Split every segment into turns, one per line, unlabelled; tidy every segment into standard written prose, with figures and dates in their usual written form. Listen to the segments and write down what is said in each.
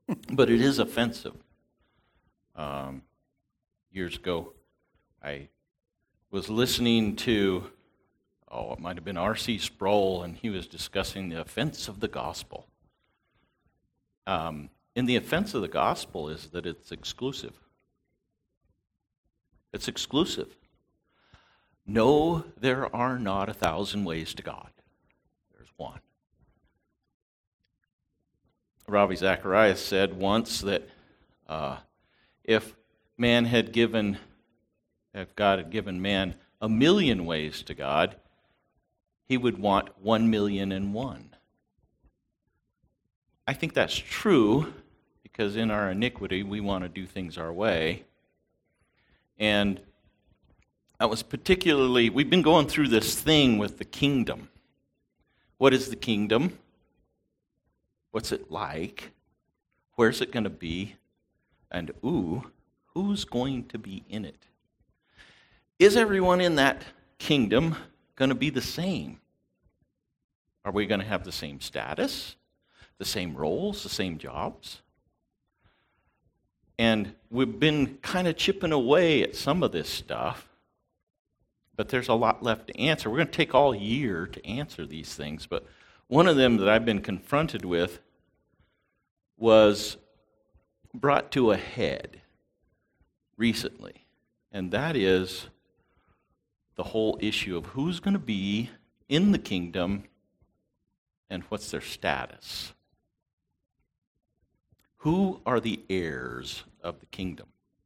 but it is offensive. Years ago, I was listening to, it might have been R.C. Sproul, and he was discussing the offense of the gospel. And the offense of the gospel is that it's exclusive. It's exclusive. No, there are not 1,000 ways to God. There's one. Ravi Zacharias said once that if God had given man 1,000,000 ways to God, he would want 1,000,001. I think that's true because in our iniquity we want to do things our way. And that was particularly, we've been going through this thing with the kingdom. What is the kingdom? What's it like? Where's it going to be? And who's going to be in it? Is everyone in that kingdom going to be the same? Are we going to have the same status, the same roles, the same jobs? And we've been kind of chipping away at some of this stuff, but there's a lot left to answer. We're going to take all year to answer these things, but one of them that I've been confronted with was brought to a head recently, and that is the whole issue of who's going to be in the kingdom and what's their status. Who are the heirs of the kingdom?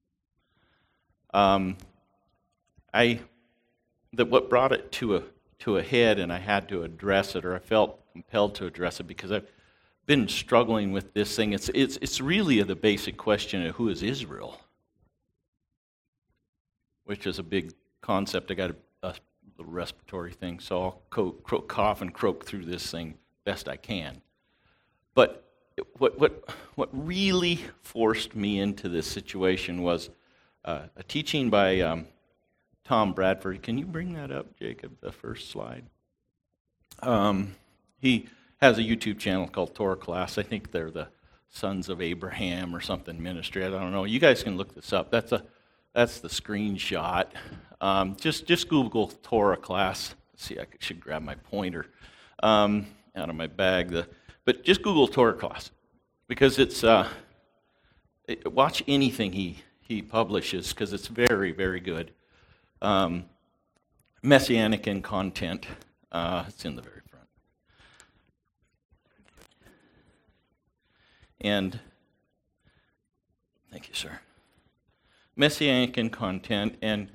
What brought it to a head, and I had to address it, or I felt compelled to address it, because I've been struggling with this thing. It's really the basic question of who is Israel, which is a big concept. I got a little respiratory thing, so I'll cough and croak through this thing best I can. But what really forced me into this situation was a teaching by Tom Bradford. Can you bring that up, Jacob, the first slide? He has a YouTube channel called Torah Class. I think they're the Sons of Abraham or something ministry. I don't know. You guys can look this up. That's the screenshot. Just Google Torah Class. Let's see, I should grab my pointer out of my bag. But just Google Torah Class, because it's watch anything he publishes, because it's very, very good. Messianic in content. It's in the very front. And thank you, sir. Messianic in content and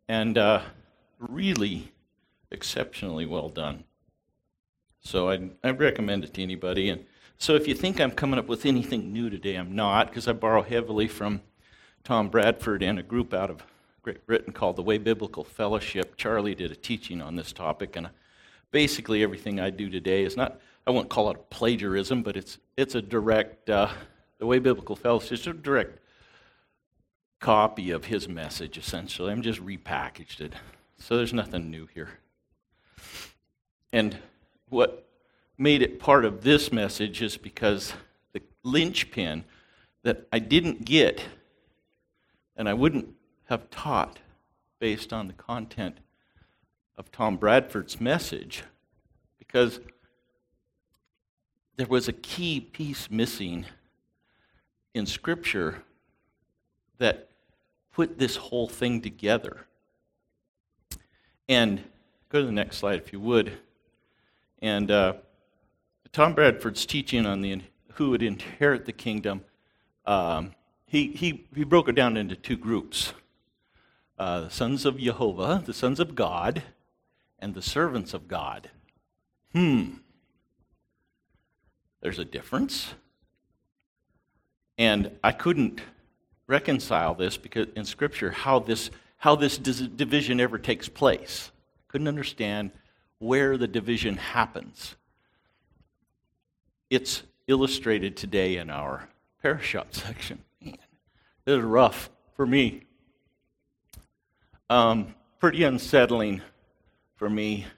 really exceptionally well done. So I recommend it to anybody. And so if you think I'm coming up with anything new today, I'm not, because I borrow heavily from Tom Bradford and a group out of Great Britain called the Way Biblical Fellowship. Charlie did a teaching on this topic, and basically everything I do today is not, I won't call it a plagiarism, but it's a direct, the Way Biblical Fellowship is a direct copy of his message, essentially. I'm just repackaged it. So there's nothing new here. And what made it part of this message is because the linchpin that I didn't get, and I wouldn't have taught based on the content of Tom Bradford's message, because there was a key piece missing in Scripture that put this whole thing together. And go to the next slide if you would. And Tom Bradford's teaching on who would inherit the kingdom, he broke it down into two groups. The sons of Jehovah, the sons of God, and the servants of God. There's a difference. And I couldn't reconcile this because in Scripture how this division ever takes place. Couldn't understand where the division happens. It's illustrated today in our parashot section. Man, this is rough for me. Pretty unsettling for me.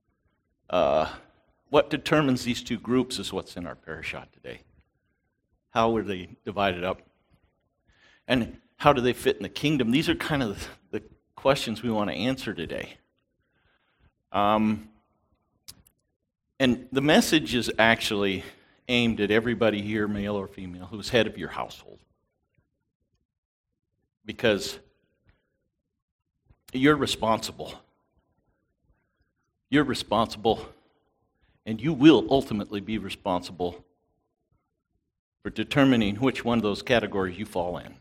What determines these two groups is what's in our parashot today. How were they divided up? And how do they fit in the kingdom? These are kind of the questions we want to answer today. And the message is actually aimed at everybody here, male or female, who's head of your household. Because you're responsible. You're responsible, and you will ultimately be responsible for determining which one of those categories you fall in.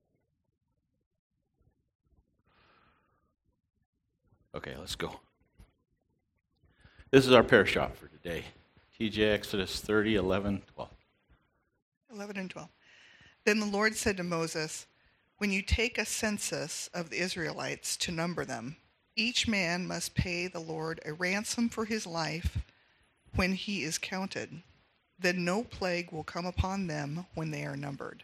Okay, let's go. This is our parashah for today. TJ, Exodus 30, 11, 12.
11 and 12. Then the Lord said to Moses, when you take a census of the Israelites to number them, each man must pay the Lord a ransom for his life when he is counted. Then no plague will come upon them when they are numbered.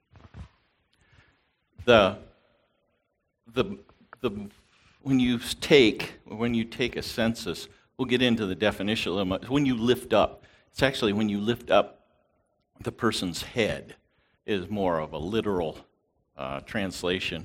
When you take a census, we'll get into the definition of it. When you lift up, it's actually when you lift up the person's head is more of a literal translation.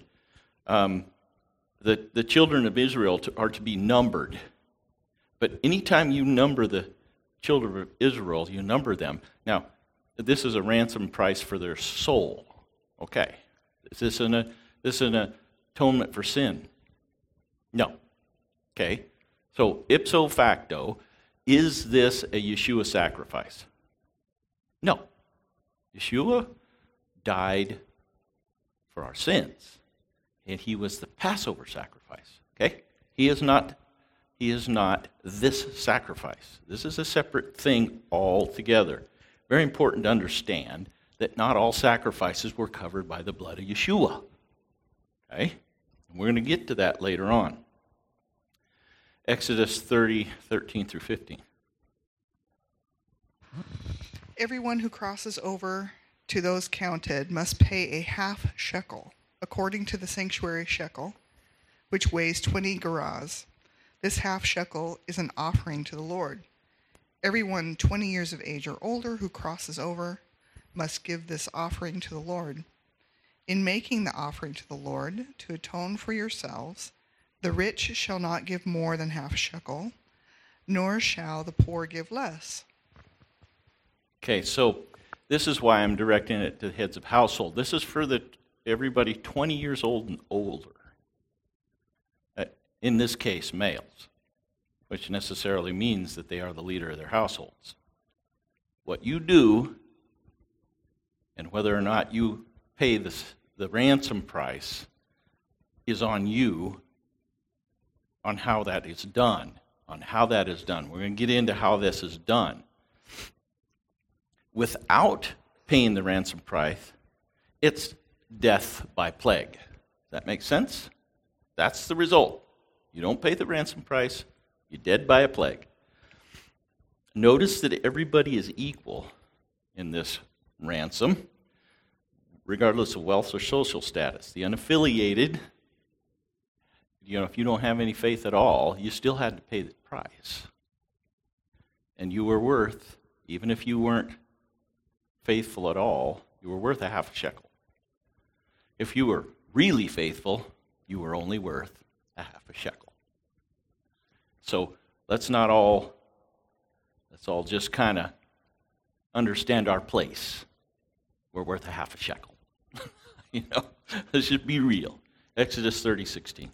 The children of Israel are to be numbered. But anytime you number the children of Israel, you number them. Now, this is a ransom price for their soul. Okay. Is this an atonement for sin? No. Okay. So, ipso facto, is this a Yeshua sacrifice? No. Yeshua died for our sins, and he was the Passover sacrifice. Okay? He is not this sacrifice. This is a separate thing altogether. Very important to understand that not all sacrifices were covered by the blood of Yeshua. Okay? And we're going to get to that later on. Exodus 30, 13 through 15.
Everyone who crosses over to those counted must pay a half shekel, according to the sanctuary shekel, which weighs 20 gerahs. This half shekel is an offering to the Lord. Everyone 20 years of age or older who crosses over must give this offering to the Lord. In making the offering to the Lord to atone for yourselves, the rich shall not give more than half shekel, nor shall the poor give less.
Okay, so this is why I'm directing it to the heads of household. This is for everybody 20 years old and older. In this case, males, which necessarily means that they are the leader of their households. What you do, and whether or not you pay the ransom price, is on you, on how that is done. We're going to get into how this is done. Without paying the ransom price, it's death by plague. Does that make sense? That's the result. You don't pay the ransom price, you're dead by a plague. Notice that everybody is equal in this ransom, regardless of wealth or social status. The unaffiliated, if you don't have any faith at all, you still had to pay the price. And you were worth, even if you weren't faithful at all, you were worth a half a shekel. If you were really faithful, you were only worth a half a shekel. So let's all just kind of understand our place. We're worth a half a shekel. Let's just be real. Exodus 30:16.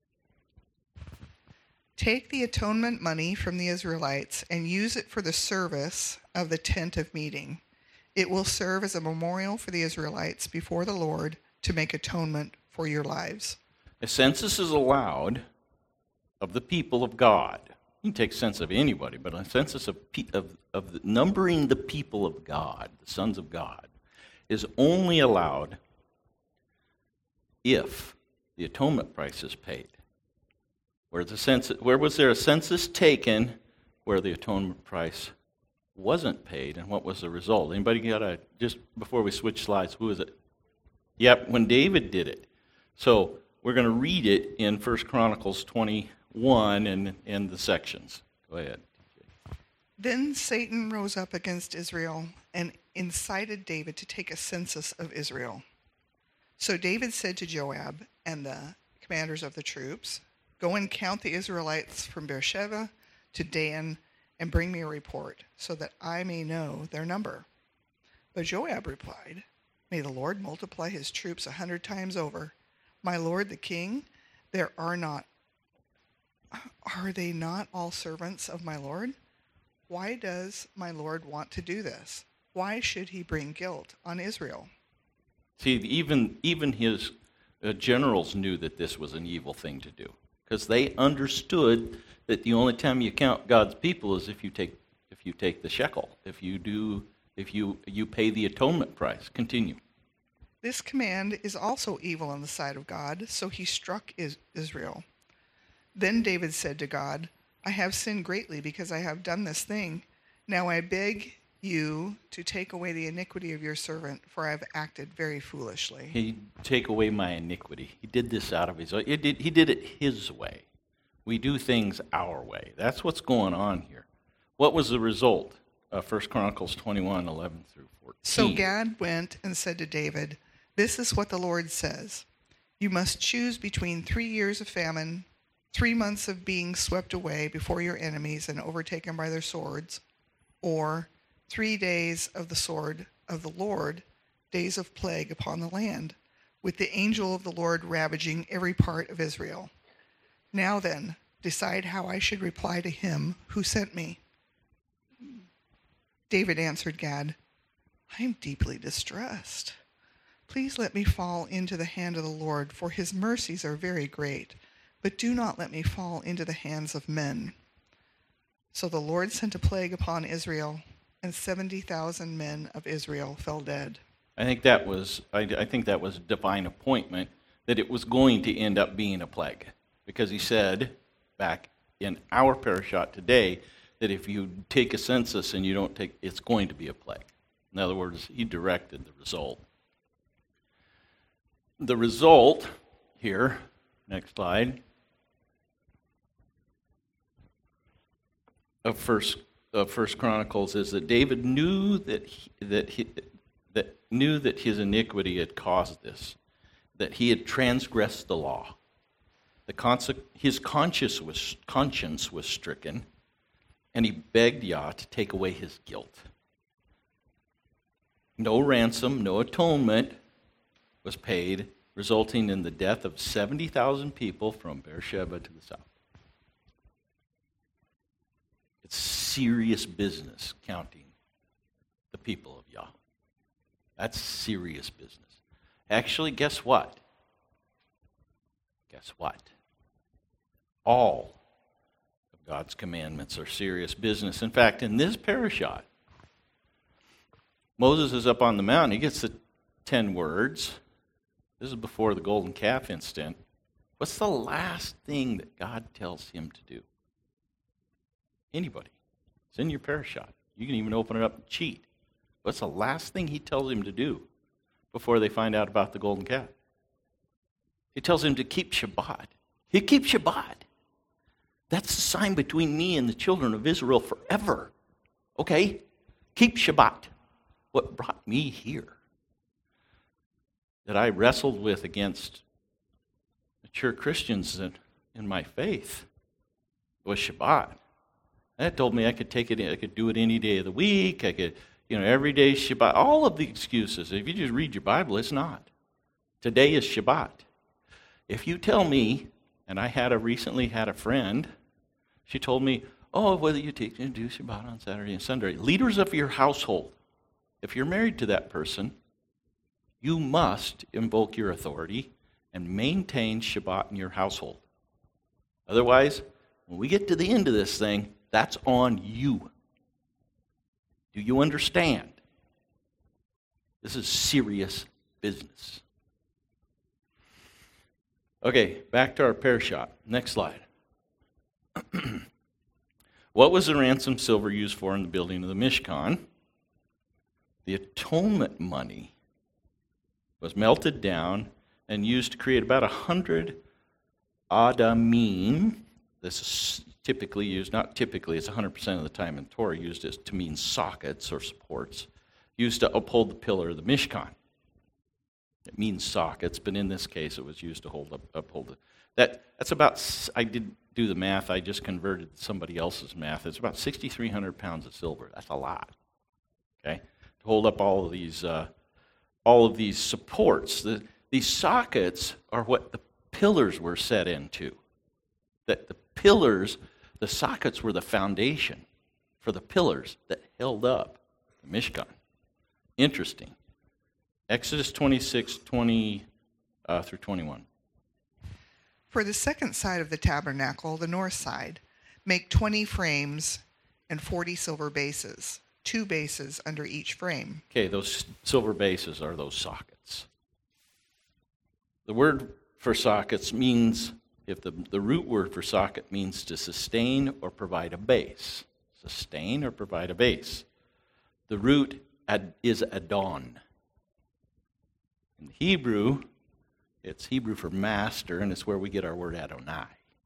Take the atonement money from the Israelites and use it for the service of the tent of meeting. It will serve as a memorial for the Israelites before the Lord to make atonement for your lives.
A census is allowed of the people of God. You can take census of anybody, but a census of numbering the people of God, the sons of God, is only allowed if the atonement price is paid. Where was there a census taken where the atonement price wasn't paid, and what was the result? Anybody just before we switch slides, who is it? Yep, when David did it. So we're going to read it in 1 Chronicles 21 and the sections. Go ahead.
Then Satan rose up against Israel, and incited David to take a census of Israel. So David said to Joab and the commanders of the troops, "Go and count the Israelites from Beersheba to Dan and bring me a report so that I may know their number." But Joab replied, "May the Lord multiply his troops 100 times over. My lord the king, are they not all servants of my lord? Why does my lord want to do this? Why should he bring guilt on Israel?"
See, even his generals knew that this was an evil thing to do, because they understood that the only time you count God's people is if you take the shekel, if you pay the atonement price. Continue.
This command is also evil in the sight of God, so he struck Israel. Then David said to God, "I have sinned greatly because I have done this thing. Now I beg you to take away the iniquity of your servant, for I have acted very foolishly."
He take away my iniquity. He did this out of his own. He did it his way. We do things our way. That's what's going on here. What was the result? 1 Chronicles 21, 11 through 14.
So Gad went and said to David, "This is what the Lord says. You must choose between 3 years of famine, 3 months of being swept away before your enemies and overtaken by their swords, or 3 days of the sword of the Lord, days of plague upon the land, with the angel of the Lord ravaging every part of Israel. Now then, decide how I should reply to him who sent me." David answered Gad, "I am deeply distressed. Please let me fall into the hand of the Lord, for his mercies are very great, but do not let me fall into the hands of men." So the Lord sent a plague upon Israel, and 70,000 men of Israel fell dead.
I think that was a divine appointment, that it was going to end up being a plague, because he said back in our parashat today that if you take a census and you don't take, it's going to be a plague. In other words, he directed the result. The result here, next slide, of First Chronicles is that David knew that his iniquity had caused this, that he had transgressed the law. His conscience was stricken, and he begged Yah to take away his guilt. No ransom, no atonement was paid, resulting in the death of 70,000 people from Beersheba to the south. It's serious business counting the people of Yah. That's serious business. Actually, guess what? Guess what? All of God's commandments are serious business. In fact, in this parashat, Moses is up on the mountain. He gets the 10 words. This is before the golden calf incident. What's the last thing that God tells him to do? Anybody. It's in your parashat. You can even open it up and cheat. What's the last thing he tells him to do before they find out about the golden calf? He tells him to keep Shabbat. He keeps Shabbat. That's the sign between me and the children of Israel forever. Okay? Keep Shabbat. What brought me here, that I wrestled with against mature Christians in my faith, was Shabbat. That told me I could take it, I could do it any day of the week, I could, every day is Shabbat. All of the excuses, if you just read your Bible, it's not. Today is Shabbat. If you tell me, and I recently had a friend, she told me, whether you do Shabbat on Saturday and Sunday, leaders of your household, if you're married to that person, you must invoke your authority and maintain Shabbat in your household. Otherwise, when we get to the end of this thing, that's on you. Do you understand? This is serious business. Okay, back to our parashat. Next slide. What was the ransom silver used for in the building of the Mishkan? The atonement money was melted down and used to create about 100 adamim. This is typically used, not typically, it's 100% of the time in Torah used as to mean sockets or supports, used to uphold the pillar of the Mishkan. It means sockets, but in this case it was used to uphold it. That's about, I did do the math, I just converted somebody else's math. It's about 6,300 pounds of silver. That's a lot, okay? To hold up all of these supports. These sockets are what the pillars were set into. That the pillars, the sockets were the foundation for the pillars that held up the Mishkan. Interesting. Exodus 26, 20 through 21.
For the second side of the tabernacle, the north side, make 20 frames and 40 silver bases, 2 bases under each frame.
Okay, those silver bases are those sockets. The word for sockets means, if the root word for socket means to sustain or provide a base. Sustain or provide a base. The root is adon. In Hebrew, it's Hebrew for master, and it's where we get our word Adonai.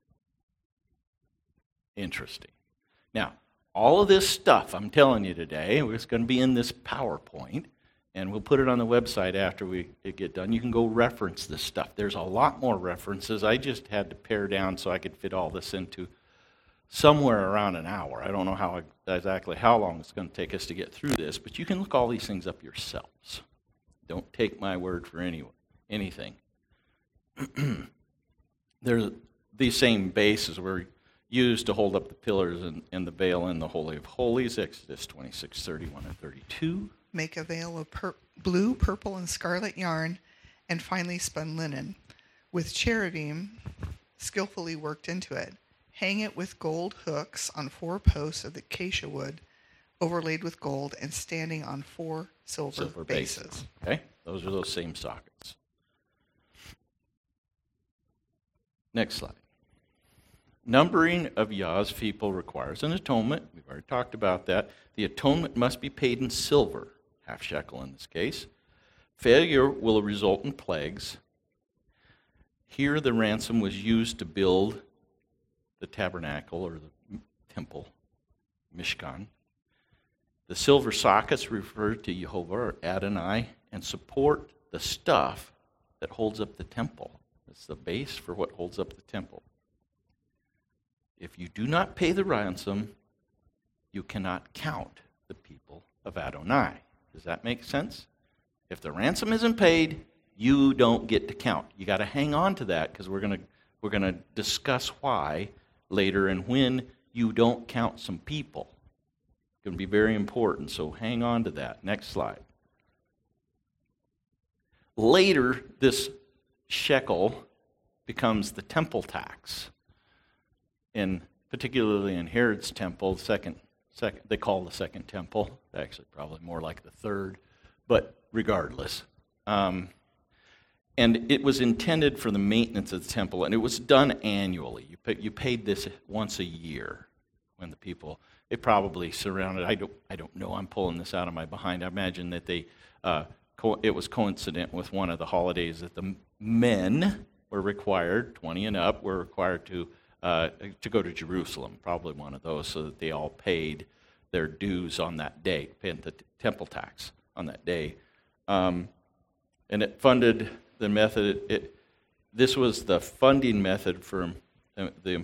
Interesting. Now, all of this stuff I'm telling you today, it's going to be in this PowerPoint, and we'll put it on the website after we get done. You can go reference this stuff. There's a lot more references. I just had to pare down so I could fit all this into somewhere around an hour. I don't know exactly how long it's going to take us to get through this, but you can look all these things up yourselves. Don't take my word for anything. These same bases were used to hold up the pillars and the veil in the Holy of Holies, Exodus 26, 31 and 32.
Make a veil of blue, purple, and scarlet yarn and finely spun linen, with cherubim skillfully worked into it. Hang it with gold hooks on 4 posts of the acacia wood, overlaid with gold, and standing on 4 silver bases.
Okay, those are those same sockets. Next slide. Numbering of Yah's people requires an atonement. We've already talked about that. The atonement must be paid in silver, half shekel in this case. Failure will result in plagues. Here the ransom was used to build the tabernacle or the temple, Mishkan. The silver sockets refer to Jehovah or Adonai and support the stuff that holds up the temple. It's the base for what holds up the temple. If you do not pay the ransom, you cannot count the people of Adonai. Does that make sense? If the ransom isn't paid, you don't get to count. You got to hang on to that because we're going to discuss why later and when you don't count some people. It's going to be very important, so hang on to that. Next slide. Later, this shekel becomes the temple tax. Particularly in Herod's temple, they call the second temple, actually probably more like the third, but regardless. And it was intended for the maintenance of the temple, and it was done annually. You paid this once a year when the people, it probably surrounded, I don't know, I'm pulling this out of my behind. I imagine that it was coincident with one of the holidays that the men were required, 20 and up, were required to go to Jerusalem, probably one of those, so that they all paid their dues on that day, paid the temple tax on that day. And it funded the method, this was the funding method for the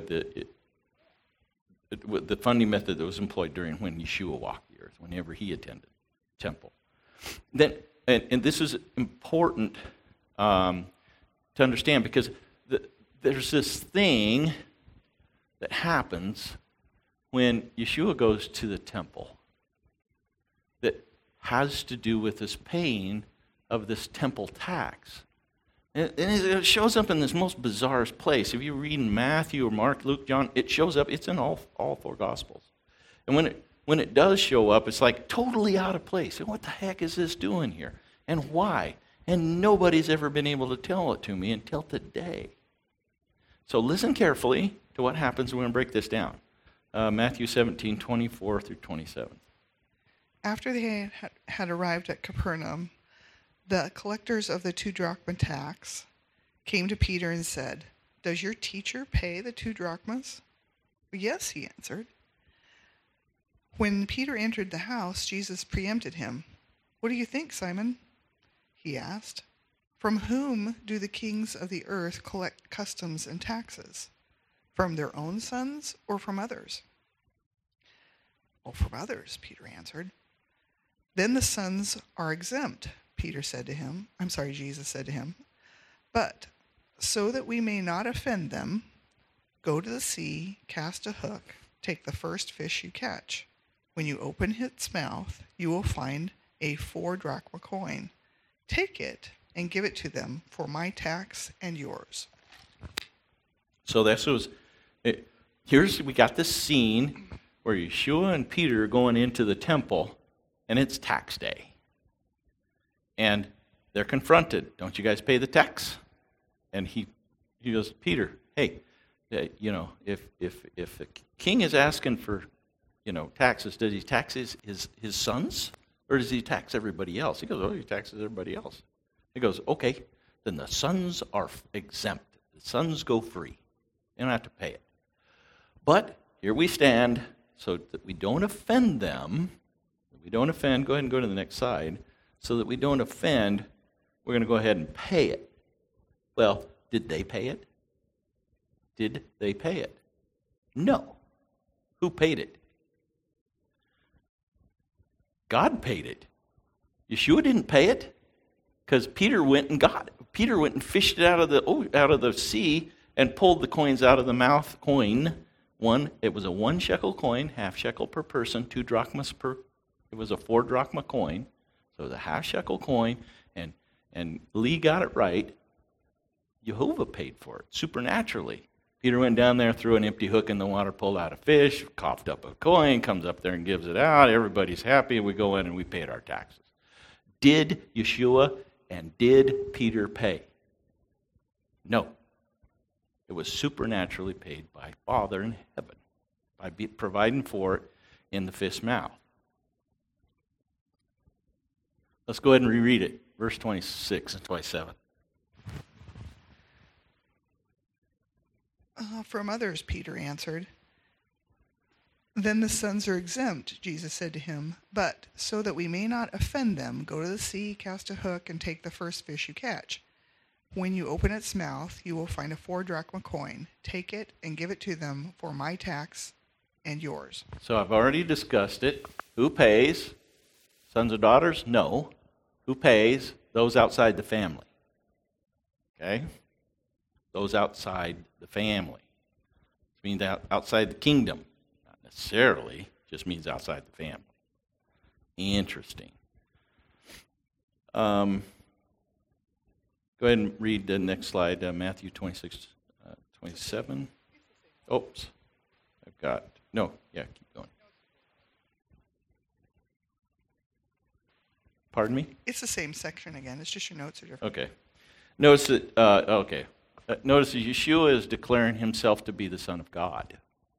funding method that was employed during when Yeshua walked the earth, whenever he attended the temple. Then, and this is important to understand because there's this thing that happens when Yeshua goes to the temple that has to do with this paying of this temple tax. And it shows up in this most bizarre place. If you read in Matthew or Mark, Luke, John, it shows up. It's in all 4 Gospels. And when it does show up, it's like totally out of place. And what the heck is this doing here? And why? And nobody's ever been able to tell it to me until today. So listen carefully to what happens. We're going to break this down. Matthew 17, 24 through 27.
After they had arrived at Capernaum, the collectors of the 2 drachma tax came to Peter and said, "Does your teacher pay the 2 drachmas?" "Yes," he answered. When Peter entered the house, Jesus preempted him. "What do you think, Simon?" he asked. "From whom do the kings of the earth collect customs and taxes? From their own sons or from others?" "Well, from others," Peter answered. "Then the sons are exempt," Jesus said to him. "But so that we may not offend them, go to the sea, cast a hook, take the first fish you catch. When you open its mouth, you will find a 4 drachma coin. Take it and give it to them for my tax and yours."
So we got this scene where Yeshua and Peter are going into the temple, and it's tax day. And they're confronted. "Don't you guys pay the tax?" And he goes, "Peter, hey, if the king is asking for, taxes, does he tax his sons, or does he tax everybody else?" He goes, "Oh, he taxes everybody else." He goes, "Okay, then the sons are exempt. The sons go free. They don't have to pay it. But here we stand, so that we don't offend them. Go ahead and go to the next slide. So that we don't offend, we're going to go ahead and pay it." Well, did they pay it? Did they pay it? No. Who paid it? God paid it. Yeshua didn't pay it, because Peter went and fished it out of the sea and pulled the coins out of the mouth. It was a 1 shekel coin, half shekel per person, 2 drachmas per. It was a 4 drachma coin, so it was a half shekel coin, and Lee got it right. Jehovah paid for it supernaturally. Peter went down there, threw an empty hook in the water, pulled out a fish, coughed up a coin, comes up there and gives it out. Everybody's happy. We go in and we paid our taxes. Did Yeshua and did Peter pay? No. It was supernaturally paid by Father in heaven, by providing for it in the fish's mouth. Let's go ahead and reread it, verse 26 and 27.
"From others," Peter answered. "Then the sons are exempt," Jesus said to him. "But so that we may not offend them, go to the sea, cast a hook, and take the first fish you catch. When you open its mouth, you will find a 4 drachma coin. Take it and give it to them for my tax and yours."
So I've already discussed it. Who pays? Sons or daughters? No. Who pays? Those outside the family. Okay? Those outside the family. It means outside the kingdom. Not necessarily, just means outside the family. Interesting. Go ahead and read the next slide, Matthew 26, 27. Oops. Keep going. Pardon me?
It's the same section again. It's just your notes are different.
Okay. Notice that, notice that Yeshua is declaring himself to be the Son of God.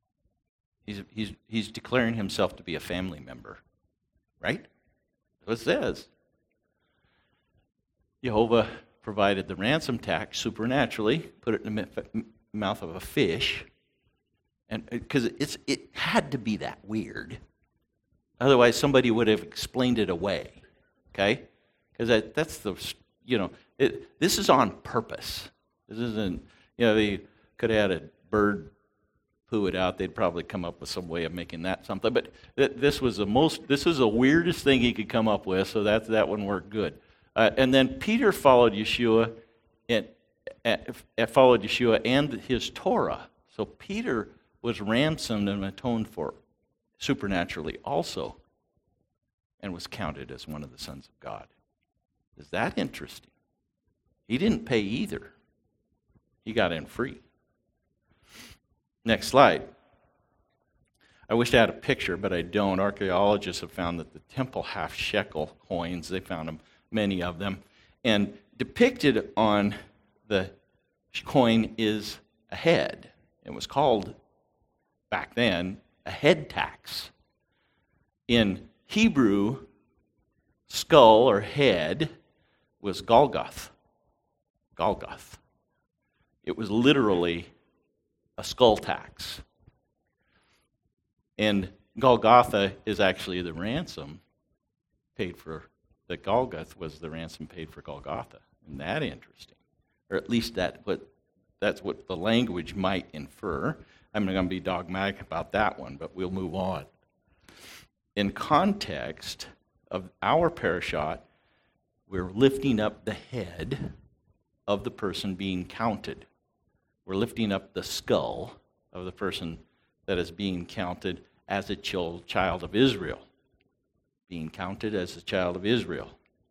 He's declaring himself to be a family member. Right? That's what it says. Jehovah provided the ransom tax supernaturally, put it in the mouth of a fish, and because it had to be that weird. Otherwise, somebody would have explained it away. Okay? Because that's this is on purpose. This isn't, they could have had a bird poo it out. They'd probably come up with some way of making that something. But this is the weirdest thing he could come up with, so that one worked good. And then Peter followed Yeshua and his Torah. So Peter was ransomed and atoned for supernaturally also, and was counted as one of the sons of God. Is that interesting? He didn't pay either. He got in free. Next slide. I wish I had a picture, but I don't. Archaeologists have found that the temple half shekel coins, they found them, many of them, and depicted on the coin is a head. It was called, back then, a head tax. In Hebrew, skull or head was Golgoth. Golgoth. It was literally a skull tax. And Golgotha is actually the ransom paid for that Golgoth was the ransom paid for Golgotha. Isn't that interesting? Or at least that's what the language might infer. I'm not going to be dogmatic about that one, but we'll move on. In context of our parashot, we're lifting up the head of the person being counted. We're lifting up the skull of the person that is being counted as a child of Israel. Being counted as a child of Israel.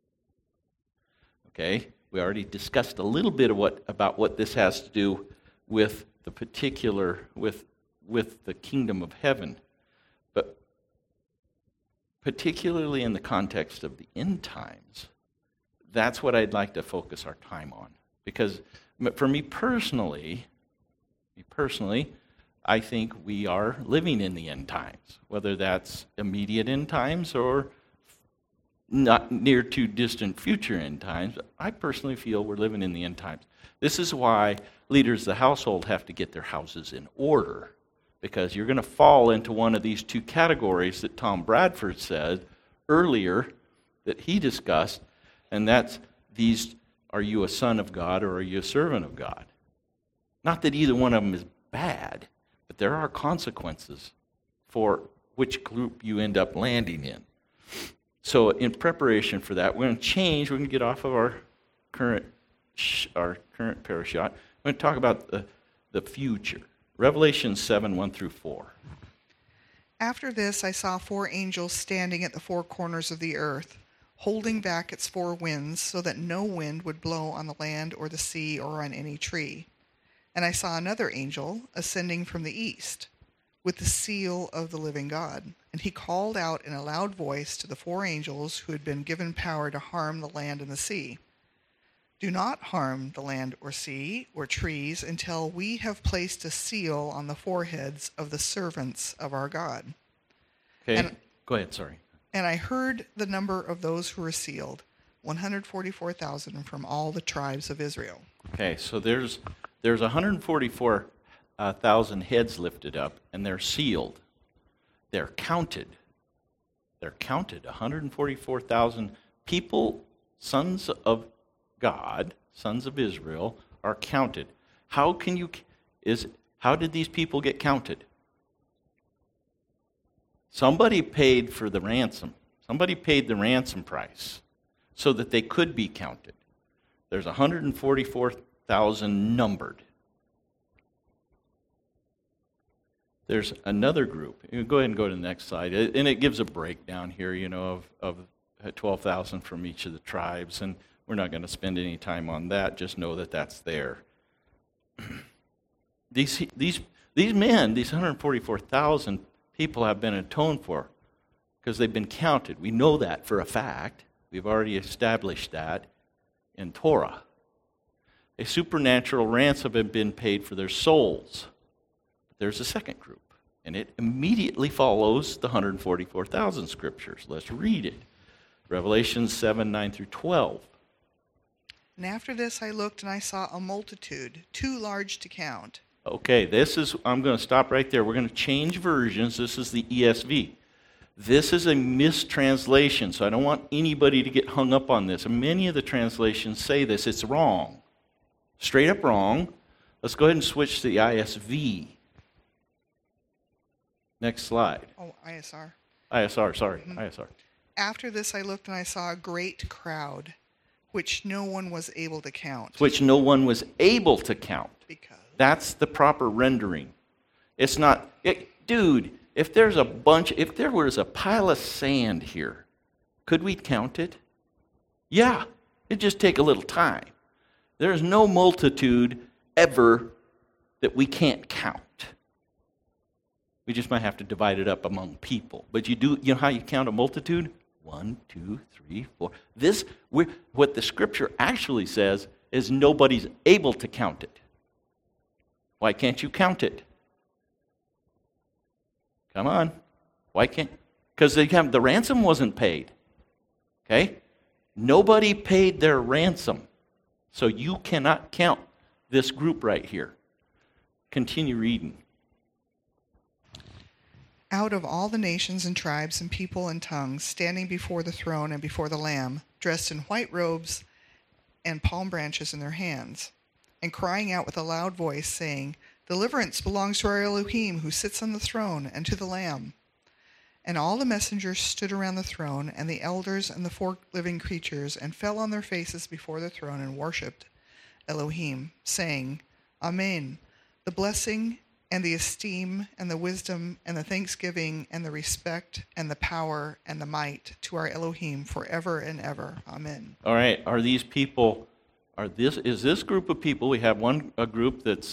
Okay? We already discussed a little bit about what this has to do with the particular, with the kingdom of heaven. But particularly in the context of the end times, that's what I'd like to focus our time on. Because for me personally, I think we are living in the end times, whether that's immediate end times or not near to distant future end times. I personally feel we're living in the end times. This is why leaders of the household have to get their houses in order, because you're going to fall into one of these two categories that Tom Bradford said earlier that he discussed, and that's these, are you a son of God or are you a servant of God? Not that either one of them is bad, but there are consequences for which group you end up landing in. So in preparation for that, we're going to get off of our current parashot. We're going to talk about the future. Revelation 7, 1 through 4.
After this, I saw 4 angels standing at the 4 corners of the earth, holding back its 4 winds, so that no wind would blow on the land or the sea or on any tree. And I saw another angel ascending from the east, with the seal of the living God. And he called out in a loud voice to the 4 angels who had been given power to harm the land and the sea. Do not harm the land or sea or trees until we have placed a seal on the foreheads of the servants of our God.
Okay, go ahead, sorry.
And I heard the number of those who were sealed, 144,000 from all the tribes of Israel.
Okay, so there's 144,000 heads lifted up, and they're sealed. They're counted. 144,000 people, sons of God, sons of Israel, are counted. How did these people get counted? Somebody paid for the ransom. Somebody paid the ransom price so that they could be counted. There's 144,000 numbered. There's another group. Go ahead and go to the next slide. And it gives a breakdown here, of 12,000 from each of the tribes. And we're not going to spend any time on that. Just know that that's there. These men, these 144,000 people have been atoned for because they've been counted. We know that for a fact. We've already established that in Torah. A supernatural ransom had been paid for their souls. But there's a second group, and it immediately follows the 144,000 scriptures. Let's read it. Revelation 7, 9 through 12.
And after this I looked, and I saw a multitude, too large to count.
Okay, I'm going to stop right there. We're going to change versions. This is the ESV. This is a mistranslation, so I don't want anybody to get hung up on this. And many of the translations say this. It's wrong. Straight up wrong. Let's go ahead and switch to the ISV. Next slide.
Oh, ISR.
ISR, sorry.
Mm-hmm.
ISR.
After this I looked, and I saw a great crowd, which no one was able to count.
Which no one was able to count.
Because
that's the proper rendering. It's not, dude, if there was a pile of sand here, could we count it? Yeah, it'd just take a little time. There's no multitude ever that we can't count. We just might have to divide it up among people. But you know how you count a multitude? 1, 2, 3, 4. What the scripture actually says is nobody's able to count it. Why can't you count it? Come on. Why can't? Because the ransom wasn't paid. Okay? Nobody paid their ransom. So you cannot count this group right here. Continue reading.
out of all the nations and tribes and people and tongues, standing before the throne and before the Lamb, dressed in white robes and palm branches in their hands, and crying out with a loud voice, saying, Deliverance belongs to our Elohim, who sits on the throne, and to the Lamb. And all the messengers stood around the throne, and the elders and the 4 living creatures, and fell on their faces before the throne and worshipped Elohim, saying, Amen. The blessing and the esteem and the wisdom and the thanksgiving and the respect and the power and the might to our Elohim forever and ever. Amen.
All right, are these people, is this group of people, we have a group that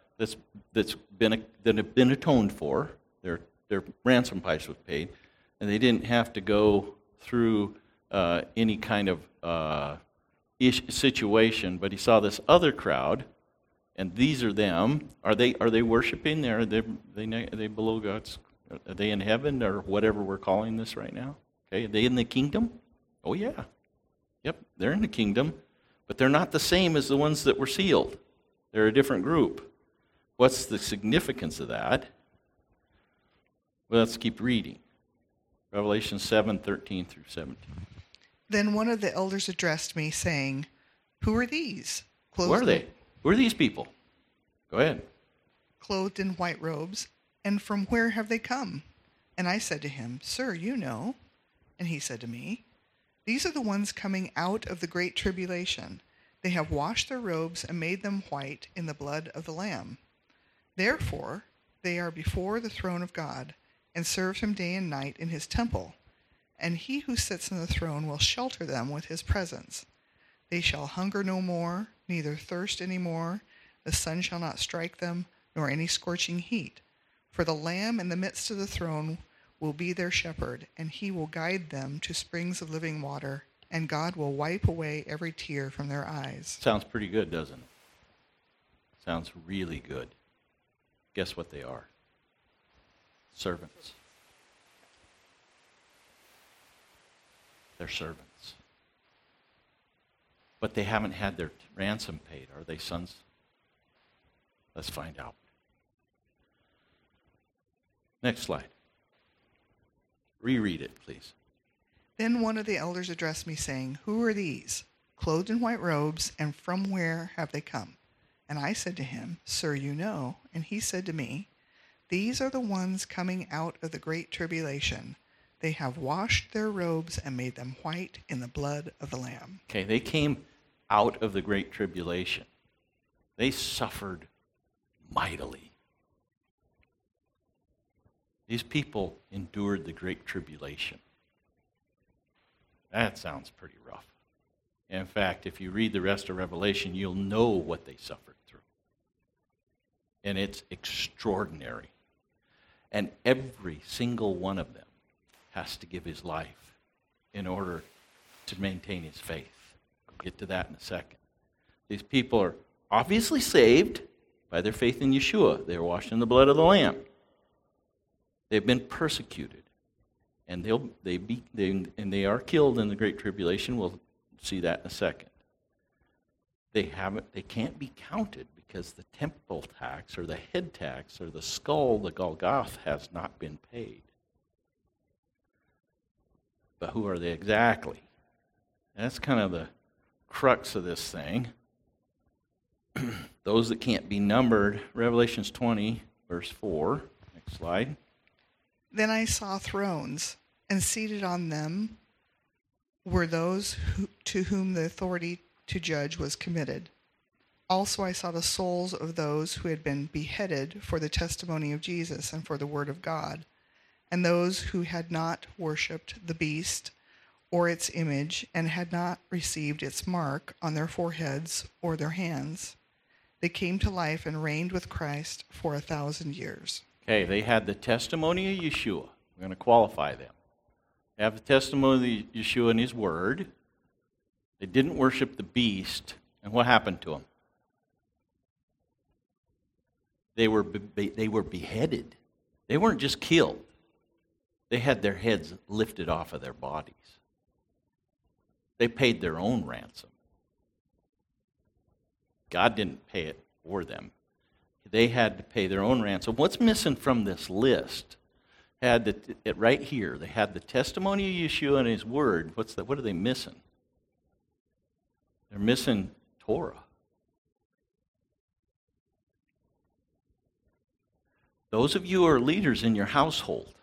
have been atoned for, their ransom price was paid, and they didn't have to go through any kind of situation, but he saw this other crowd, and these are them. Are they worshiping? Are they below God's? Are they in heaven or whatever we're calling this right now? Okay, are they in the kingdom? Oh yeah, yep, they're in the kingdom, but they're not the same as the ones that were sealed. They're a different group. What's the significance of that? Well, let's keep reading. Revelation 7:13 through 17.
Then one of the elders addressed me, saying, Who are these?
Who are they? Who are these people? Go ahead.
Clothed in white robes, and from where have they come? And I said to him, Sir, you know. And he said to me, These are the ones coming out of the great tribulation. They have washed their robes and made them white in the blood of the Lamb. Therefore, they are before the throne of God, and serve him day and night in his temple. And he who sits on the throne will shelter them with his presence. They shall hunger no more, neither thirst any more. The sun shall not strike them, nor any scorching heat. For the Lamb in the midst of the throne will be their shepherd, and he will guide them to springs of living water, and God will wipe away every tear from their eyes.
Sounds pretty good, doesn't it? Sounds really good. Guess what they are? Servants. They're servants. But they haven't had their ransom paid. Are they sons? Let's find out. Next slide. Reread it, please.
Then one of the elders addressed me, saying, Who are these, clothed in white robes, and from where have they come? And I said to him, Sir, you know. And he said to me, These are the ones coming out of the great tribulation. They have washed their robes and made them white in the blood of the Lamb.
Okay, they came out of the great tribulation. They suffered mightily. These people endured the great tribulation. That sounds pretty rough. In fact, if you read the rest of Revelation, you'll know what they suffered through. And it's extraordinary. And every single one of them has to give his life in order to maintain his faith. I'll get to that in a second. These people are obviously saved by their faith in Yeshua. They are washed in the blood of the Lamb. They've been persecuted, and they are killed in the Great Tribulation. We'll see that in a second. They can't be counted because the temple tax or the head tax or the skull, the Golgotha, has not been paid. But who are they exactly? That's kind of the crux of this thing. Those that can't be numbered. Revelations 20, verse 4. Next slide.
Then I saw thrones, and seated on them were those to whom the authority to judge was committed. Also I saw the souls of those who had been beheaded for the testimony of Jesus and for the word of God, and those who had not worshipped the beast or its image, and had not received its mark on their foreheads or their hands. They came to life and reigned with Christ for 1,000 years.
Okay, they had the testimony of Yeshua. We're going to qualify them. They have the testimony of Yeshua and his word. They didn't worship the beast. And what happened to them? They were beheaded. They weren't just killed. They had their heads lifted off of their bodies. They paid their own ransom. God didn't pay it for them. They had to pay their own ransom. What's missing from this list had it right here. They had the testimony of Yeshua and his word. What are they missing? They're missing Torah. Those of you who are leaders in your household,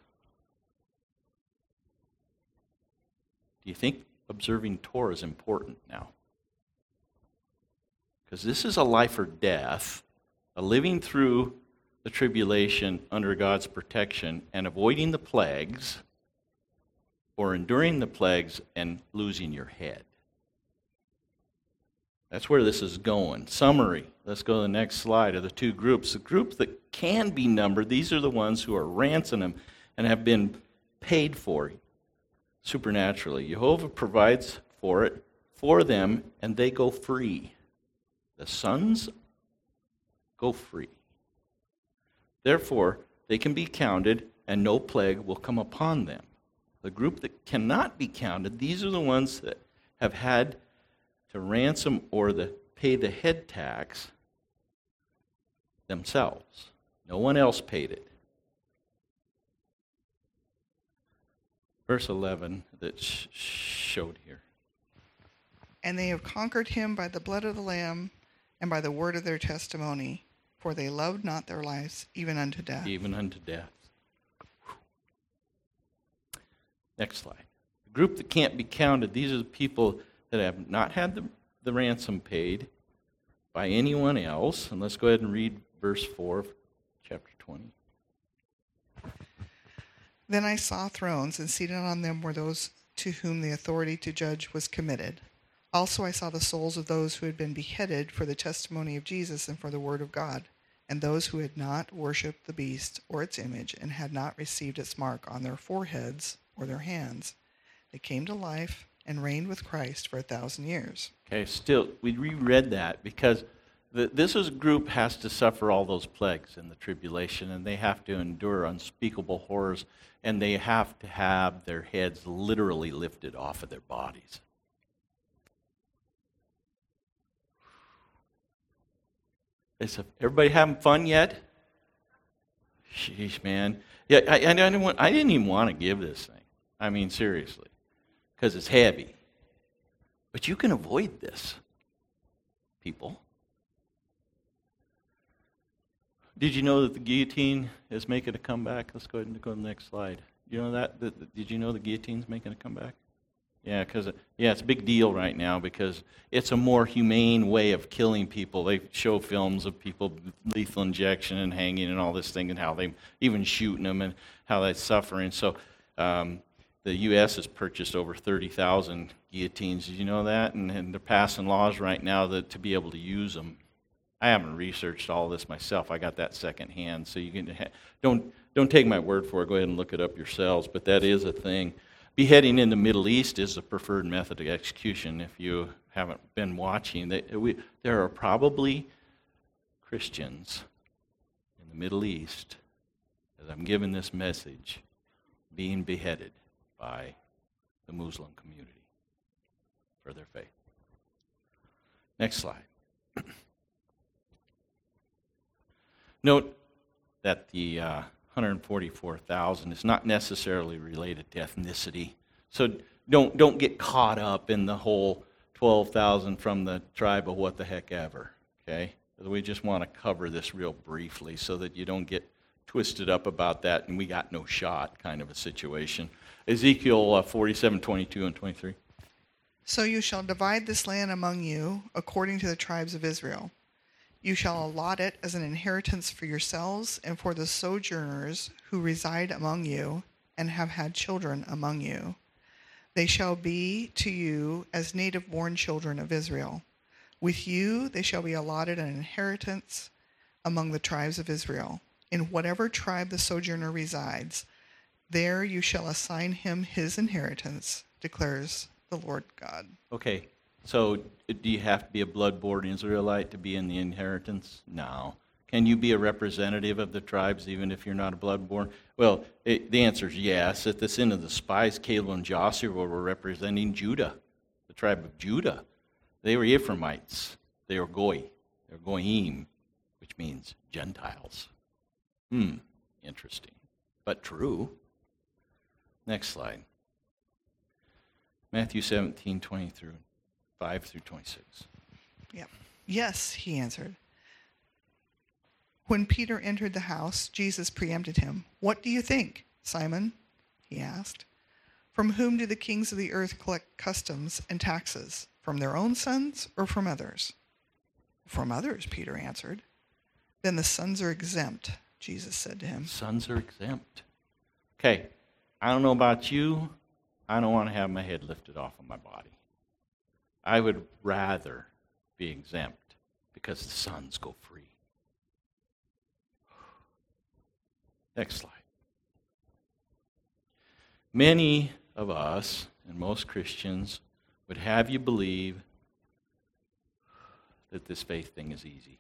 do you think observing Torah is important now? Because this is a life or death, a living through the tribulation under God's protection and avoiding the plagues, or enduring the plagues and losing your head. That's where this is going. Summary. Let's go to the next slide of the two groups. The group that can be numbered, these are the ones who are ransomed and have been paid for supernaturally. Jehovah provides for it, for them, and they go free. The sons go free. Therefore, they can be counted, and no plague will come upon them. The group that cannot be counted, these are the ones that have had to ransom or pay the head tax themselves. No one else paid it. Verse 11 that showed here.
And they have conquered him by the blood of the Lamb and by the word of their testimony, for they loved not their lives even unto death.
Even unto death. Next slide. The group that can't be counted, these are the people that have not had the ransom paid by anyone else. And let's go ahead and read verse 4 of chapter 20.
Then I saw thrones, and seated on them were those to whom the authority to judge was committed. Also I saw the souls of those who had been beheaded for the testimony of Jesus and for the word of God, and those who had not worshipped the beast or its image, and had not received its mark on their foreheads or their hands. They came to life and reigned with Christ for 1,000 years.
Okay, still, we reread that because this is a group has to suffer all those plagues in the tribulation, and they have to endure unspeakable horrors, and they have to have their heads literally lifted off of their bodies. Is everybody having fun yet? Sheesh, man. Yeah, I didn't even want to give this thing. I mean, seriously, because it's heavy. But you can avoid this, people. Did you know that the guillotine is making a comeback? Let's go ahead and go to the next slide. You know that? Did you know the guillotine's making a comeback? Yeah, it's a big deal right now because it's a more humane way of killing people. They show films of people lethal injection and hanging and all this thing, and how they even shooting them and how they're suffering. So the U.S. has purchased over 30,000 guillotines. Did you know that? And they're passing laws right now to be able to use them. I haven't researched all this myself. I got that secondhand, so you can don't take my word for it. Go ahead and look it up yourselves. But that is a thing. Beheading in the Middle East is the preferred method of execution. If you haven't been watching, there are probably Christians in the Middle East, as I'm giving this message, being beheaded by the Muslim community for their faith. Next slide. Note that the 144,000 is not necessarily related to ethnicity. So don't get caught up in the whole 12,000 from the tribe of what the heck ever, okay? We just want to cover this real briefly so that you don't get twisted up about that and we got no shot kind of a situation. Ezekiel 47, 22 and 23.
So you shall divide this land among you according to the tribes of Israel. You shall allot it as an inheritance for yourselves and for the sojourners who reside among you and have had children among you. They shall be to you as native-born children of Israel. With you they shall be allotted an inheritance among the tribes of Israel. In whatever tribe the sojourner resides, there you shall assign him his inheritance, declares the Lord God.
Okay. So, do you have to be a blood-born Israelite to be in the inheritance? No. Can you be a representative of the tribes even if you're not a blood-born? Well, the answer is yes. At the sin of the spies, Caleb and Joshua were representing Judah, the tribe of Judah. They were Ephraimites. They were Goy. They were Goyim, which means Gentiles. Interesting, but true. Next slide. Matthew 17:5 through 26.
Yep. Yes, he answered. When Peter entered the house, Jesus preempted him. What do you think, Simon? He asked. From whom do the kings of the earth collect customs and taxes? From their own sons or from others? From others, Peter answered. Then the sons are exempt, Jesus said to him.
Sons are exempt. Okay, I don't know about you. I don't want to have my head lifted off of my body. I would rather be exempt because the sons go free. Next slide. Many of us, and most Christians, would have you believe that this faith thing is easy.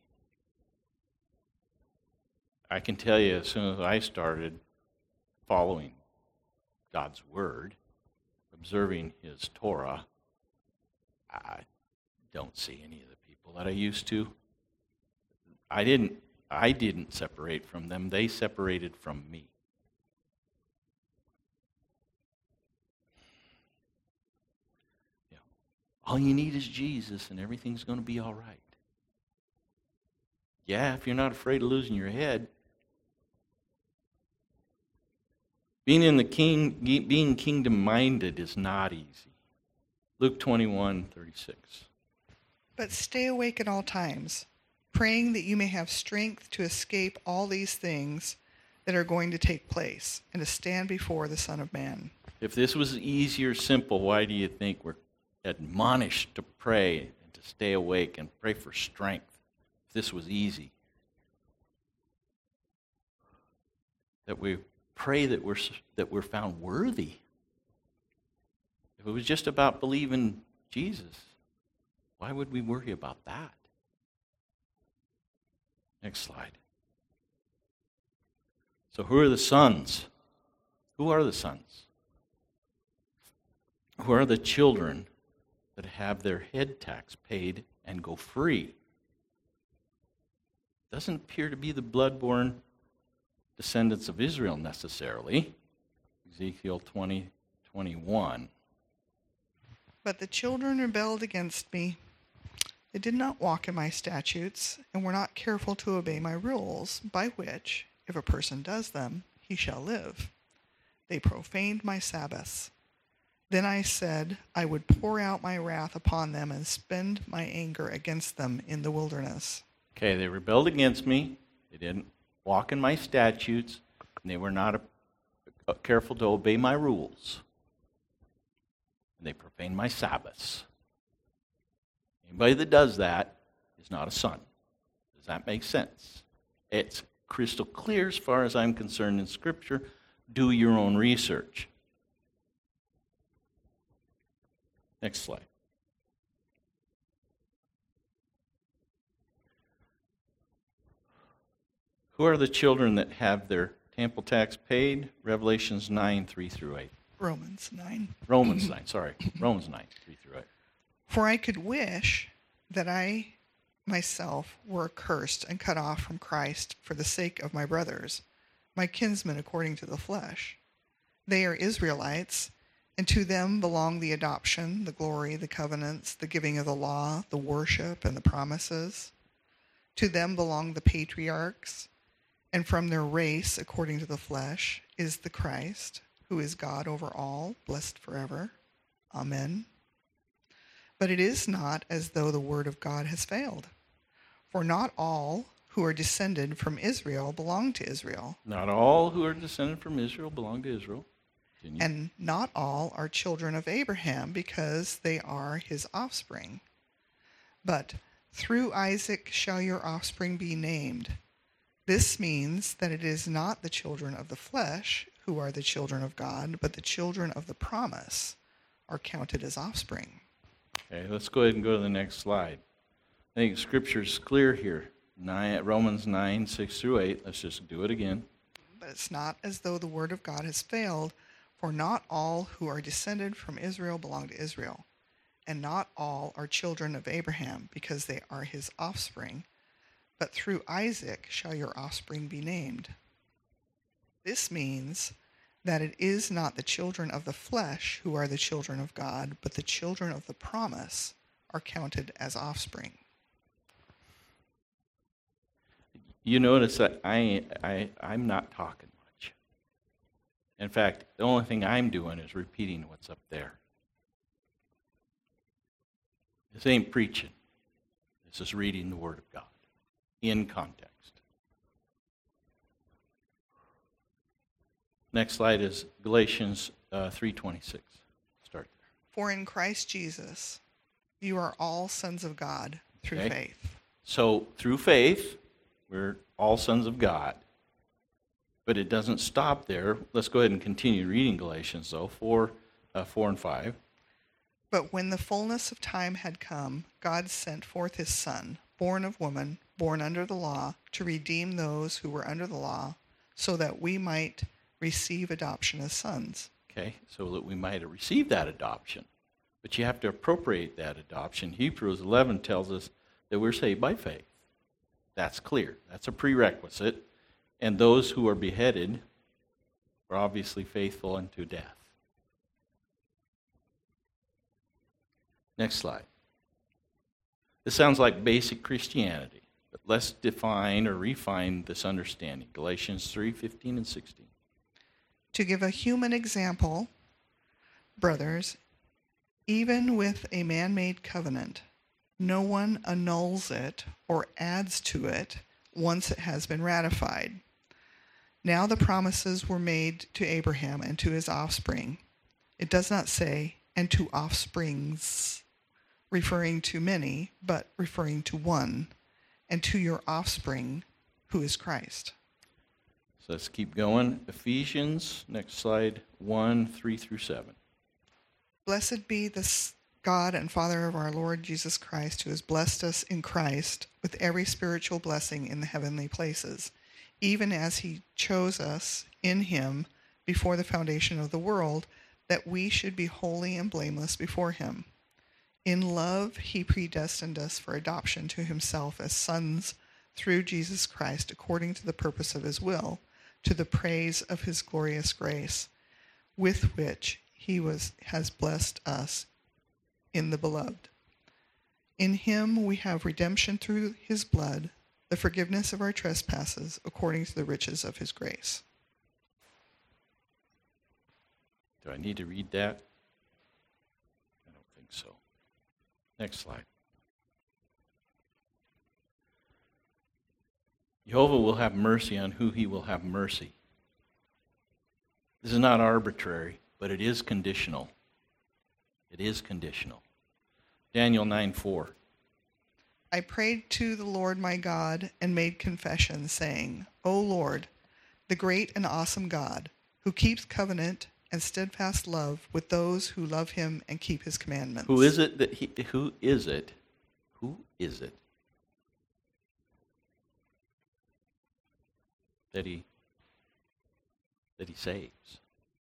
I can tell you, as soon as I started following God's Word, observing His Torah, I don't see any of the people that I used to. I didn't separate from them. They separated from me. All you need is Jesus and everything's going to be all right. Yeah, if you're not afraid of losing your head. Being kingdom-minded is not easy. Luke 21:36.
But stay awake at all times, praying that you may have strength to escape all these things that are going to take place and to stand before the Son of Man.
If this was easy or simple, why do you think we're admonished to pray and to stay awake and pray for strength? If this was easy, that we pray that we're found worthy. If it was just about believing Jesus, why would we worry about that? Next slide. So who are the sons? Who are the sons? Who are the children that have their head tax paid and go free? Doesn't appear to be the blood-born descendants of Israel necessarily. Ezekiel 20:21.
But the children rebelled against me. They did not walk in my statutes and were not careful to obey my rules, by which, if a person does them, he shall live. They profaned my Sabbaths. Then I said I would pour out my wrath upon them and spend my anger against them in the wilderness.
Okay, they rebelled against me. They didn't walk in my statutes, and they were not careful to obey my rules. And they profaned my Sabbaths. Anybody that does that is not a son. Does that make sense? It's crystal clear as far as I'm concerned in Scripture. Do your own research. Next slide. Who are the children that have their temple tax paid? Revelations 9:3-8.
Romans 9.
Romans 9, sorry. Romans 9:3-8.
For I could wish that I myself were accursed and cut off from Christ for the sake of my brothers, my kinsmen according to the flesh. They are Israelites, and to them belong the adoption, the glory, the covenants, the giving of the law, the worship, and the promises. To them belong the patriarchs, and from their race, according to the flesh, is the Christ, who is God over all, blessed forever. Amen. But it is not as though the word of God has failed. For not all who are descended from Israel belong to Israel.
Not all who are descended from Israel belong to Israel. Continue.
And not all are children of Abraham because they are his offspring. But through Isaac shall your offspring be named. This means that it is not the children of the flesh who are the children of God, but the children of the promise are counted as offspring.
Okay, let's go ahead and go to the next slide. I think Scripture is clear here. Romans 9:6-8. Let's just do it again.
But it's not as though the word of God has failed, for not all who are descended from Israel belong to Israel, and not all are children of Abraham, because they are his offspring. But through Isaac shall your offspring be named. This means that it is not the children of the flesh who are the children of God, but the children of the promise are counted as offspring.
You notice that I'm not talking much. In fact, the only thing I'm doing is repeating what's up there. This ain't preaching. This is reading the Word of God in context. Next slide is Galatians 3:26. Start there.
For in Christ Jesus, you are all sons of God through faith.
So through faith, we're all sons of God. But it doesn't stop there. Let's go ahead and continue reading Galatians, though, 4 and 5.
But when the fullness of time had come, God sent forth his Son, born of woman, born under the law, to redeem those who were under the law, so that we might receive adoption as sons.
Okay, so that we might receive that adoption. But you have to appropriate that adoption. Hebrews 11 tells us that we're saved by faith. That's clear. That's a prerequisite. And those who are beheaded are obviously faithful unto death. Next slide. This sounds like basic Christianity, but let's define or refine this understanding. Galatians 3:15 and 16.
To give a human example, brothers, even with a man-made covenant, no one annuls it or adds to it once it has been ratified. Now the promises were made to Abraham and to his offspring. It does not say, and to offsprings, referring to many, but referring to one, and to your offspring, who is Christ.
So let's keep going. Ephesians, next slide, 1:3-7.
Blessed be the God and Father of our Lord Jesus Christ, who has blessed us in Christ with every spiritual blessing in the heavenly places, even as he chose us in him before the foundation of the world, that we should be holy and blameless before him. In love, he predestined us for adoption to himself as sons through Jesus Christ, according to the purpose of his will, to the praise of his glorious grace, with which he has blessed us in the beloved. In him we have redemption through his blood, the forgiveness of our trespasses, according to the riches of his grace.
Do I need to read that? I don't think so. Next slide. Jehovah will have mercy on who he will have mercy. This is not arbitrary, but it is conditional. It is conditional. Daniel 9:4.
I prayed to the Lord my God and made confession, saying, O Lord, the great and awesome God, who keeps covenant and steadfast love with those who love him and keep his commandments.
Who is it that he saves?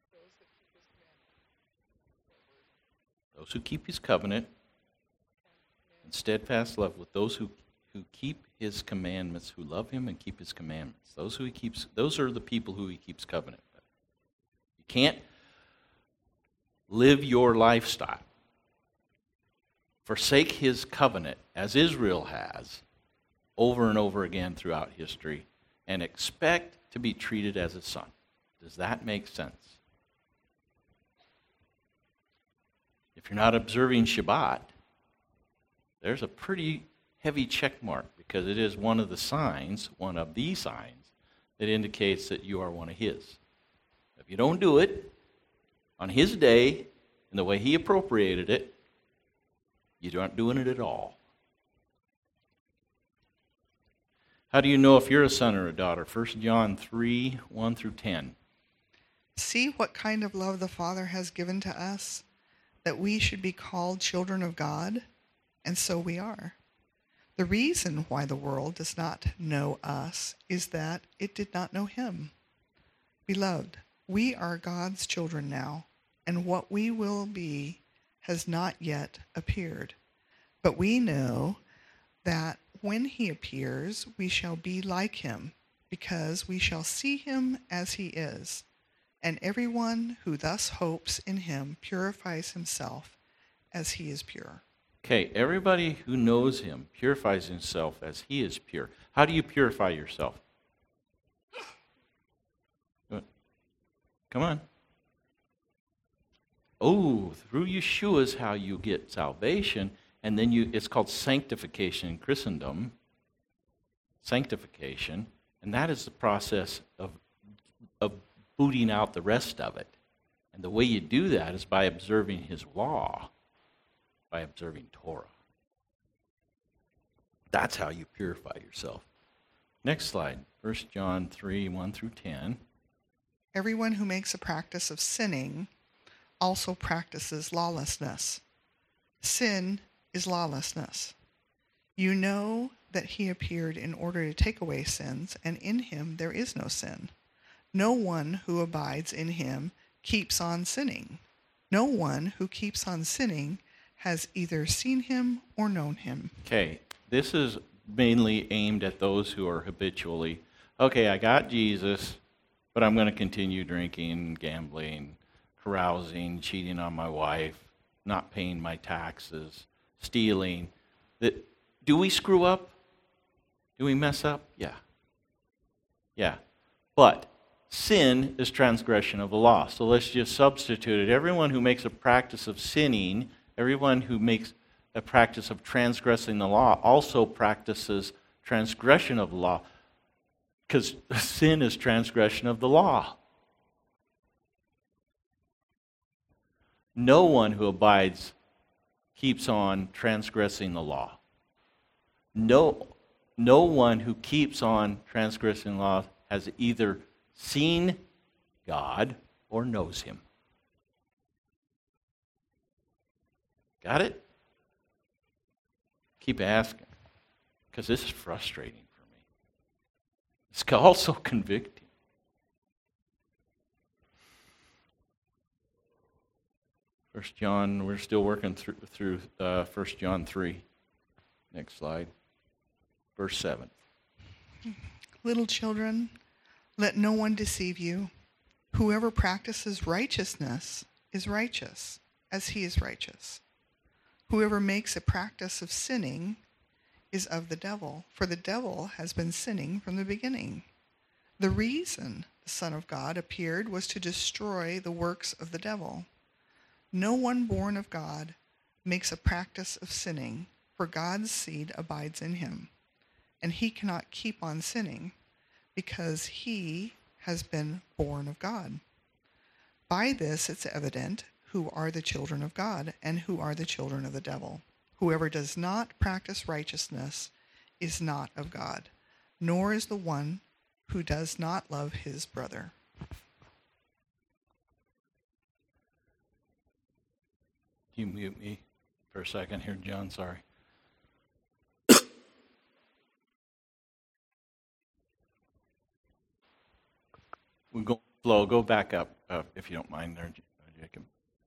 Those who keep his covenant and steadfast love with those who keep his commandments, who love him and keep his commandments. Those are the people who he keeps covenant with. You can't live your lifestyle, forsake his covenant, as Israel has, over and over again throughout history, and expect to be treated as a son. Does that make sense? If you're not observing Shabbat, there's a pretty heavy check mark, because it is one of the signs that indicates that you are one of his. If you don't do it on his day and the way he appropriated it, you aren't doing it at all. How do you know if you're a son or a daughter? 1 John 3:1-10.
See what kind of love the Father has given to us, that we should be called children of God, and so we are. The reason why the world does not know us is that it did not know him. Beloved, we are God's children now, and what we will be has not yet appeared. But we know that when he appears, we shall be like him, because we shall see him as he is. And everyone who thus hopes in him purifies himself as he is pure.
Okay, everybody who knows him purifies himself as he is pure. How do you purify yourself? Come on. Oh, through Yeshua is how you get salvation, and then it's called sanctification in Christendom. Sanctification, and that is the process of booting out the rest of it. And the way you do that is by observing his law, by observing Torah. That's how you purify yourself. Next slide, 1 John 3, 1 through 10.
Everyone who makes a practice of sinning also practices lawlessness. Sin is lawlessness. You know that he appeared in order to take away sins, and in him there is no sin. No one who abides in him keeps on sinning. No one who keeps on sinning has either seen him or known him.
Okay, this is mainly aimed at those who are habitually, okay, I got Jesus, but I'm going to continue drinking, gambling, carousing, cheating on my wife, not paying my taxes, stealing. Do we screw up? Do we mess up? Yeah. But sin is transgression of the law. So let's just substitute it. Everyone who makes a practice of sinning, everyone who makes a practice of transgressing the law also practices transgression of the law, because sin is transgression of the law. No one who abides keeps on transgressing the law. No one who keeps on transgressing the law has either seen God or knows him. Got it? Keep asking, because this is frustrating for me. It's also convicting. First John, we're still working through 1 John 3. Next slide. Verse 7.
Little children, let no one deceive you. Whoever practices righteousness is righteous, as he is righteous. Whoever makes a practice of sinning is of the devil, for the devil has been sinning from the beginning. The reason the Son of God appeared was to destroy the works of the devil. No one born of God makes a practice of sinning, for God's seed abides in him, and he cannot keep on sinning, because he has been born of God. By this it's evident who are the children of God and who are the children of the devil. Whoever does not practice righteousness is not of God, nor is the one who does not love his brother.
Can you mute me for a second here, John? Sorry. We'll go slow. Go back up, if you don't mind there, Jacob.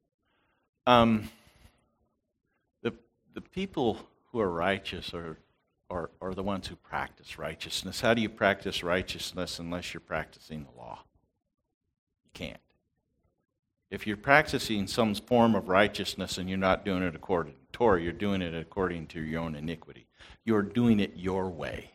The people who are righteous are the ones who practice righteousness. How do you practice righteousness unless you're practicing the law? You can't. If you're practicing some form of righteousness and you're not doing it according to Torah, you're doing it according to your own iniquity. You're doing it your way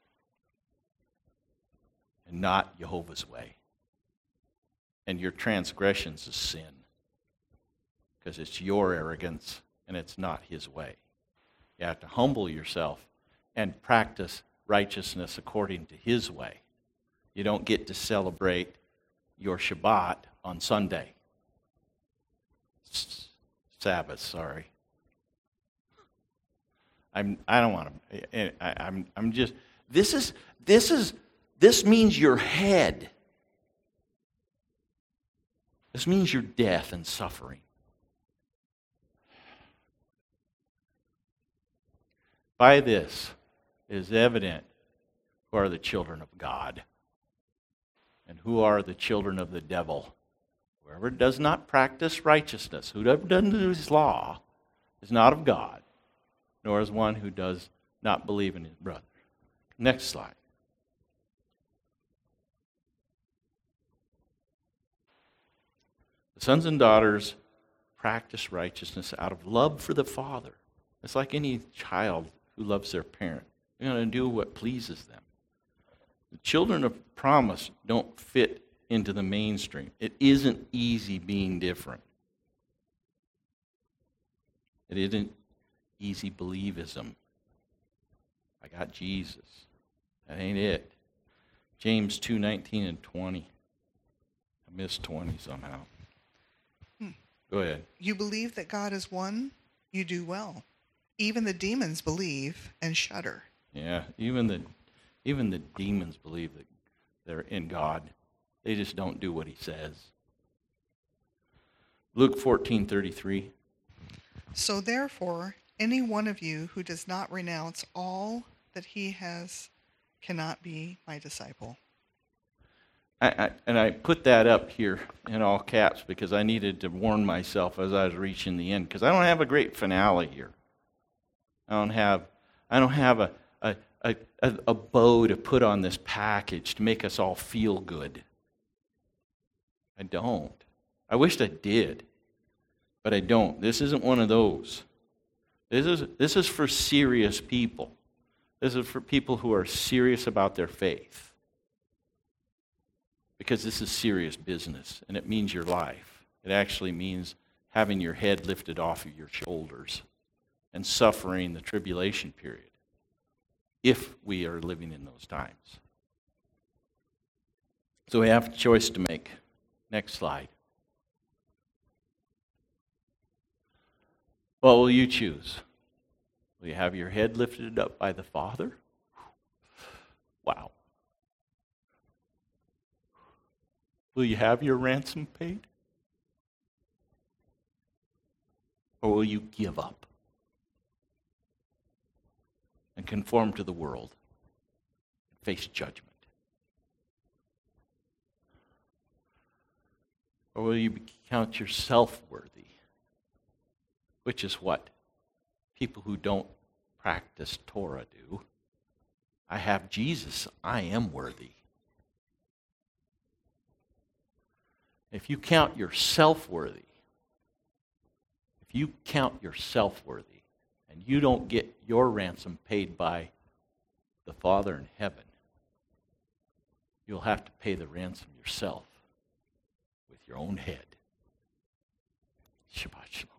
and not Jehovah's way. And your transgressions is sin, because it's your arrogance and it's not his way. You have to humble yourself and practice righteousness according to his way. You don't get to celebrate your Shabbat on Sunday. Sabbath, sorry. I don't want to. I'm just. This means your head. This means your death and suffering. By this it is evident who are the children of God and who are the children of the devil. Whoever does not practice righteousness, whoever doesn't do his law, is not of God, nor is one who does not believe in his brother. Next slide. sons and daughters practice righteousness out of love for the Father. It's like any child who loves their parent. They're going to do what pleases them. The children of promise don't fit into the mainstream. It isn't easy being different. It isn't easy believism. I got Jesus. That ain't it. James 2:19 and 20. I missed 20 somehow. Go ahead.
You believe that God is one, you do well. Even the demons believe and shudder.
Yeah, even the demons believe that they're in God. They just don't do what he says. Luke 14:33.
So therefore, any one of you who does not renounce all that he has cannot be my disciple.
I put that up here in all caps because I needed to warn myself as I was reaching the end, because I don't have a great finale here. I don't have a bow to put on this package to make us all feel good. I don't. I wished I did, but I don't. This isn't one of those. This is for serious people. This is for people who are serious about their faith. Because this is serious business, and it means your life. It actually means having your head lifted off of your shoulders and suffering the tribulation period, if we are living in those times. So we have a choice to make. Next slide. What will you choose? Will you have your head lifted up by the Father? Wow. Will you have your ransom paid? Or will you give up and conform to the world and face judgment? Or will you count yourself worthy? Which is what people who don't practice Torah do. I have Jesus, I am worthy. If you count yourself worthy, and you don't get your ransom paid by the Father in heaven, you'll have to pay the ransom yourself with your own head. Shabbat shalom.